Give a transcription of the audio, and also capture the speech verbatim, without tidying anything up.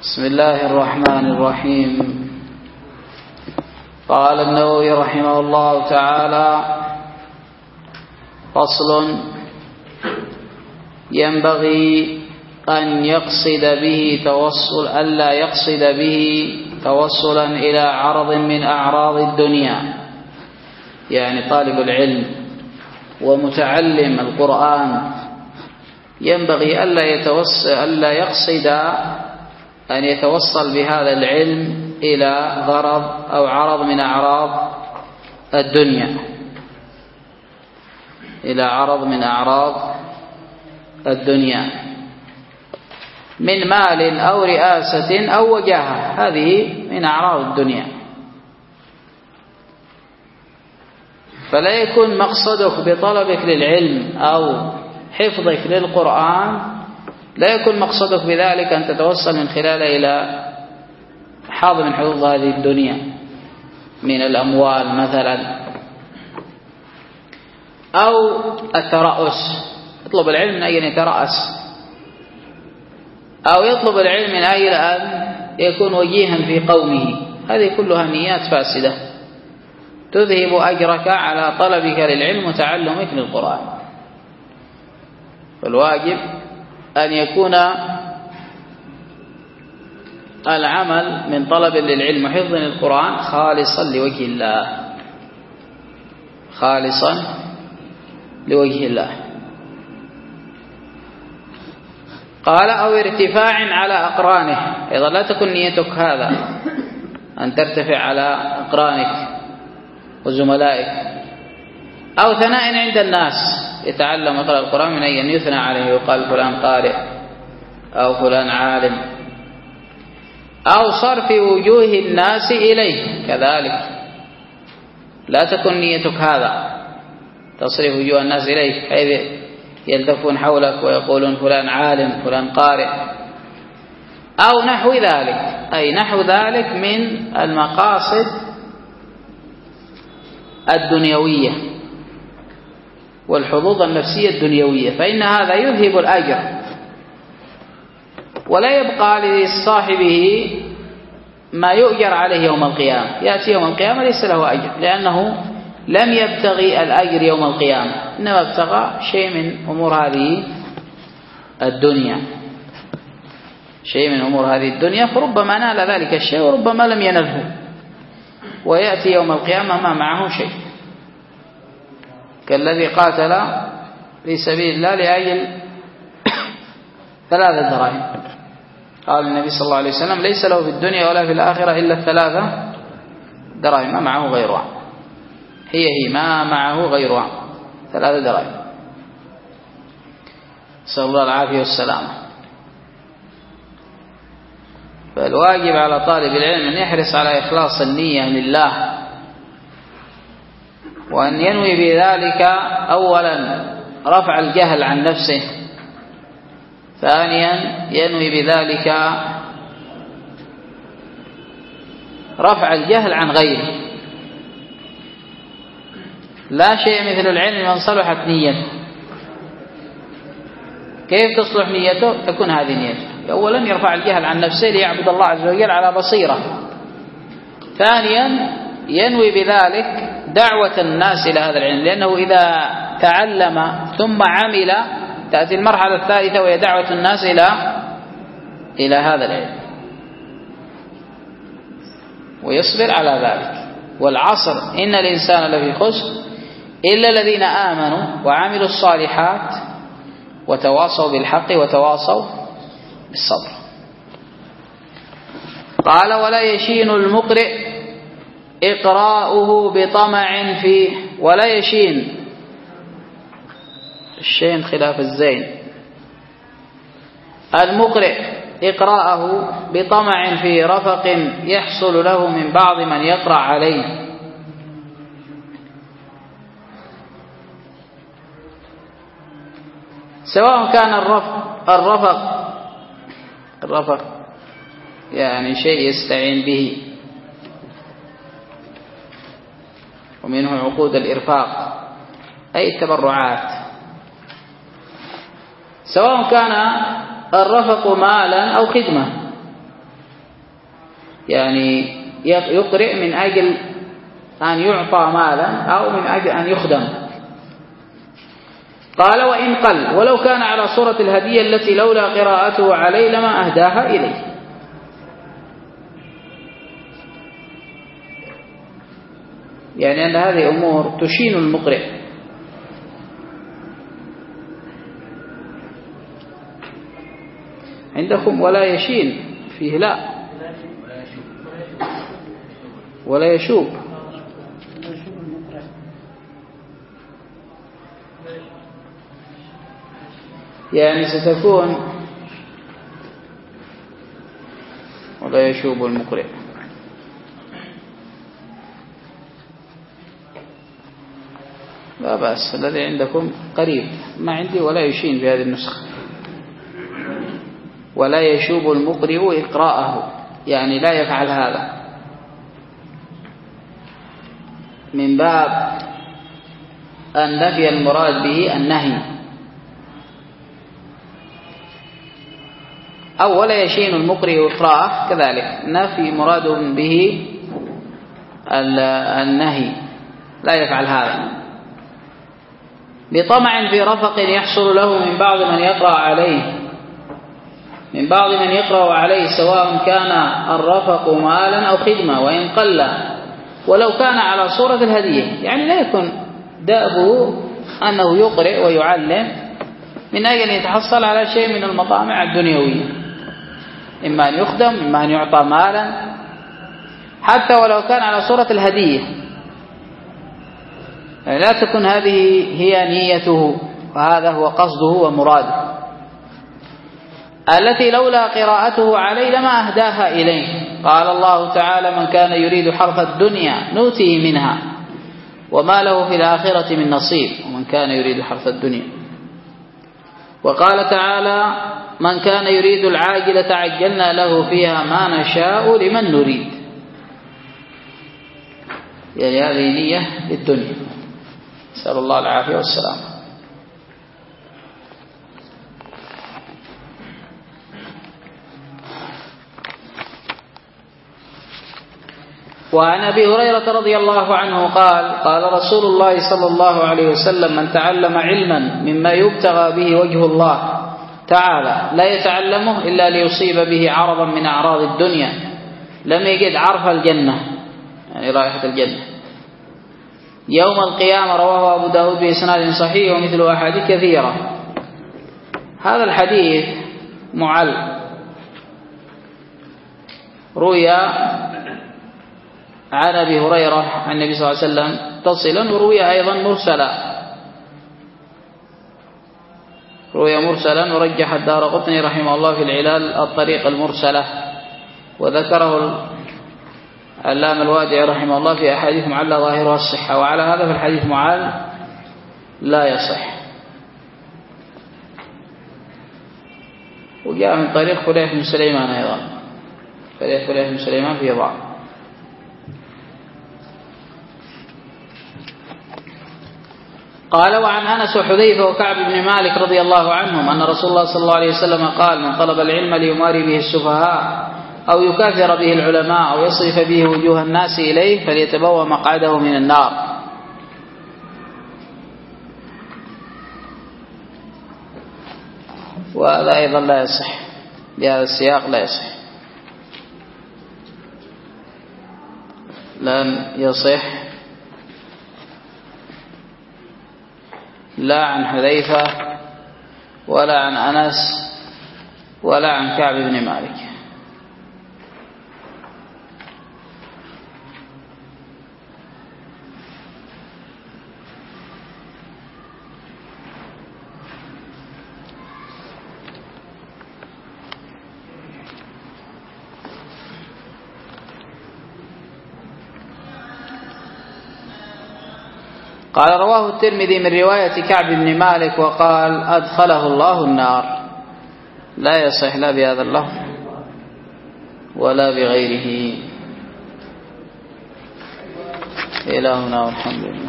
بسم الله الرحمن الرحيم. قال النووي رحمه الله تعالى: فصل: ينبغي أن يقصد به توصل ألا يقصد به توصلا إلى عرض من أعراض الدنيا، يعني طالب العلم ومتعلم القرآن ينبغي ألا يتوصل ألا يقصد أن يتوصل بهذا العلم إلى غرض أو عرض من أعراض الدنيا، إلى عرض من أعراض الدنيا من مال أو رئاسة أو وجاهة، هذه من أعراض الدنيا. فلا يكون مقصدك بطلبك للعلم أو حفظك للقرآن، لا يكون مقصدك بذلك أن تتوصل من خلاله إلى حظ من حظوظ هذه الدنيا من الأموال مثلا، أو الترأس، يطلب العلم من أجل أن يترأس، أو يطلب العلم من أجل أن يكون وجيها في قومه. هذه كلها نيات فاسدة تذهب أجرك على طلبك للعلم وتعلمك للقرآن. فالواجب أن يكون العمل من طلب للعلم وحفظ للقرآن خالصا لوجه الله، خالصا لوجه الله. قال: أو ارتفاع على أقرانه، أيضا لا تكن نيتك هذا أن ترتفع على أقرانك وزملائك، أو ثناء عند الناس، يتعلم ويقرأ القرآن من أن يثنى عليه ويقال فلان قارئ أو فلان عالم، أو صرف وجوه الناس إليه، كذلك لا تكن نيتك هذا تصرف وجوه الناس إليك حيث يلتفون حولك ويقولون فلان عالم فلان قارئ، أو نحو ذلك، أي نحو ذلك من المقاصد الدنيوية والحظوظ النفسية الدنيوية، فإن هذا يذهب الأجر ولا يبقى لصاحبه ما يؤجر عليه يوم القيامة. يأتي يوم القيامة ليس له أجر، لأنه لم يبتغي الأجر يوم القيامة، إنما ابتغى شيء من أمور هذه الدنيا، شيء من أمور هذه الدنيا، فربما نال ذلك الشيء وربما لم ينله، ويأتي يوم القيامة ما معه شيء، كالذي قاتل في سبيل الله لأجل ثلاثة دراهم، قال النبي صلى الله عليه وسلم: ليس له في الدنيا ولا في الآخرة إلا الثلاثة دراهم، ما معه غيرها، هي هي ما معه غيرها، ثلاثة دراهم، نسأل الله العافية والسلامة. فالواجب على طالب العلم أن يحرص على إخلاص النية لله، وأن ينوي بذلك أولا رفع الجهل عن نفسه، ثانيا ينوي بذلك رفع الجهل عن غيره. لا شيء مثل العلم من صلحت نيته. كيف تصلح نيته؟ تكون هذه نيته: أولا يرفع الجهل عن نفسه ليعبد الله عز وجل على بصيرة، ثانيا ينوي بذلك دعوة الناس إلى هذا العلم، لأنه إذا تعلم ثم عمل تأتي المرحلة الثالثة وهي دعوة الناس إلى إلى هذا العلم، ويصبر على ذلك. والعصر إن الإنسان لفي خسر إلا الذين آمنوا وعملوا الصالحات وتواصوا بالحق وتواصوا بالصبر. قال: ولا يشين المقرئ إقراؤه بطمع فيه. ولا يشين، الشين خلاف الزين. المقرئ إقراءه بطمع في رفق يحصل له من بعض من يقرأ عليه، سواء كان الرفق الرفق الرفق يعني شيء يستعين به، ومنه عقود الإرفاق أي التبرعات، سواء كان الرفق مالا أو خدمة، يعني يقرئ من أجل أن يعطى مالا أو من أجل أن يخدم. قال وإن قل ولو كان على صورة الهدية التي لولا قراءته عليه لما أهداها إليه. يعني أن هذه أمور تشين المقرئ. عندكم ولا يشين فيه لا ولا يشوب يعني ستكون ولا يشوب المقرئ. لا بأس الذي عندكم قريب، ما عندي ولا يشين في هذه النسخة. ولا يشوب المقرئ إقراءه، يعني لا يفعل هذا من باب أن نفي المراد به النهي. أو ولا يشين المقرئ إقراءه كذلك نفي مراد به النهي، لا يفعل هذا بطمع في رفق يحصل له من بعض من يقرأ عليه من بعض من يقرأ عليه سواء كان الرفق مالا أو خدمة وإن قل ولو كان على صورة الهدية. يعني لا يكون دأبه أنه يقرئ ويعلم من أجل أن يتحصل على شيء من المطامع الدنيوية، إما أن يخدم إما أن يعطى مالا، حتى ولو كان على صورة الهدية. يعني لا تكون هذه هي نيته وهذا هو قصده ومراده، التي لولا قراءته عليه لما أهداها إليه. قال الله تعالى من كان يريد حرث الدنيا نؤتيه منها وما له في الآخرة من نصيب ومن كان يريد حرث الدنيا. وقال تعالى من كان يريد العاجلة عجلنا له فيها ما نشاء لمن نريد. يعني هذه نية للدنيا، نسأل الله العافية والسلام. وعن أبي هريرة رضي الله عنه قال قال رسول الله صلى الله عليه وسلم من تعلم علما مما يبتغى به وجه الله تعالى لا يتعلمه إلا ليصيب به عرضا من أعراض الدنيا لم يجد عرف الجنة، يعني رائحة الجنة، يوم القيامة. رواه أبو داود بإسناد صحيح ومثل أحاديث كثيرة. هذا الحديث معل، روي عن أبي هريرة عن النبي صلى الله عليه وسلم متصلا، وروي أيضا مرسلا، روي مرسلا ورجح الدارقطني رحمه الله في العلال الطريق المرسلة، وذكره العلامة الوادعي رحمه الله في أحاديث معلة ظاهرها الصحة. وعلى هذا فالحديث معل لا يصح. وجاء من طريق خليفة بن سليمان أيضا، طريق خليفة بن سليمان فيه ضعف. قال وعن أنس وحذيفة وكعب بن مالك رضي الله عنهم أن رسول الله صلى الله عليه وسلم قال من طلب العلم ليماري به السفهاء أو يكافر به العلماء أو يصرف به وجوه الناس إليه فليتبوأ مقعده من النار. وهذا أيضا لا يصح، بهذا السياق لا يصح، لن يصح لا عن حذيفة ولا عن أنس ولا عن كعب بن مالك. قال رواه الترمذي من رواية كعب بن مالك وقال أدخله الله النار. لا يصح لا بهذا اللفظ ولا بغيره. إلهنا والحمد لله.